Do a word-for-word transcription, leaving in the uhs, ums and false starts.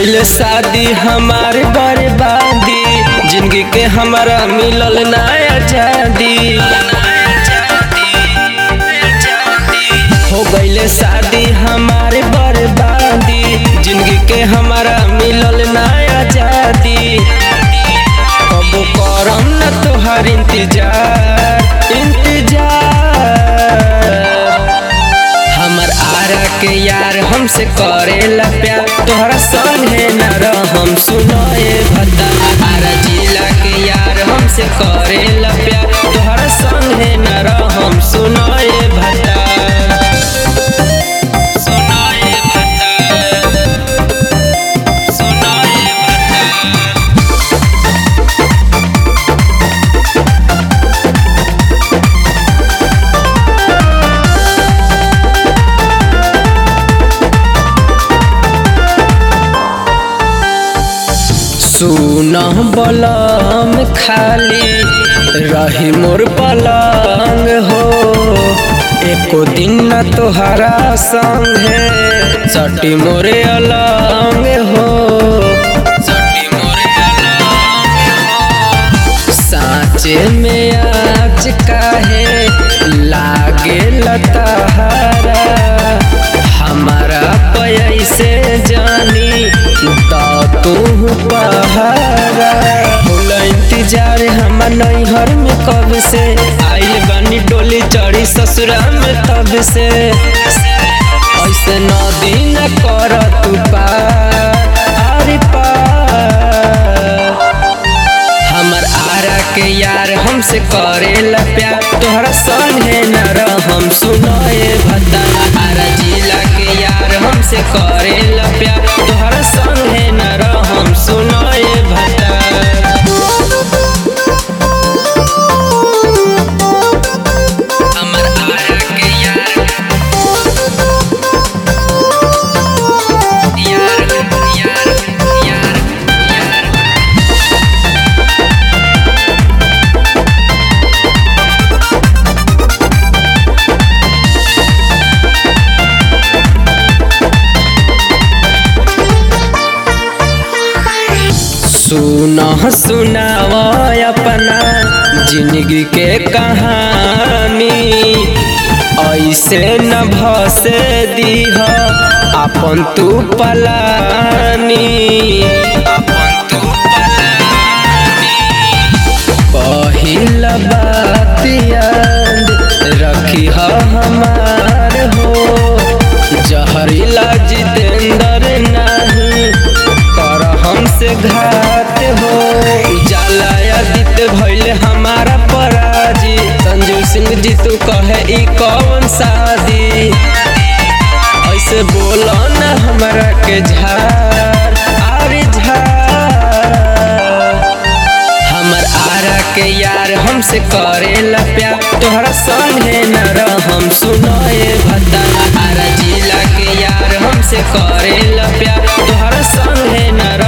गइल शादी हमार बर्बादी, जिंदगी के हमारा मिलल ना आजादी। हो गइल शादी हमार बर्बादी, जिंदगी के हमारा मिलल ना आजादी। कब करम न तोहार इंतजार इंतजार, हमर आरा के यार हमसे करेला प्यार, तोहरा संगे न रहम सुनाए भता। आरा जिला के यार हमसे करेला प्यार, तोहरा संगे न रहम सुनाए भता। सुनाए भता, सुनाए भता। सुना बलम खाली रही मोर पलंग हो, एको दिन न तोहरा संगे सटी मोरे अलंग हो। सटी मोरे अलंग हो, साँचे में आज काहे लागे लताहारा, हमारा पैसे जानी तू पहाड़ा। होला इंतजार हमार नैहर में कब से, आइल बानी डोली चढ़ी ससुरा में तब से। ऐसे नदी न कर तू पार आरे पार, हमर आरा के यार हमसे करेला प्यार, तोहरा संगे न रहम सुनाए भता। आरा जिला के यार हमसे करेला प्यार, तोहरा संगे न रहम सुनाए भता। हमर आरा के यार यार यार यार यार सुना सुनावा अपना जिंदगी के कहानी, ऐसे न भसे दीह अपन तू पलानी। अपन तू पलानी, पहिल बात याद रखी हमार हो, जहरीला जितेंद्र नहीं कर हमसे घात हो। उजाला आदित्य भइले हमारा पराजी, संजू सिंह जी तू कहे ई कौन शादी। ऐसे बोलो न हमरा के झार आरे झार, हमर आरा के यार हमसे करेला प्यार, तोहरा संगे न रहम सुनाए भता। आरा जिला के यार हमसे करेला प्यार, तोहरा संगे न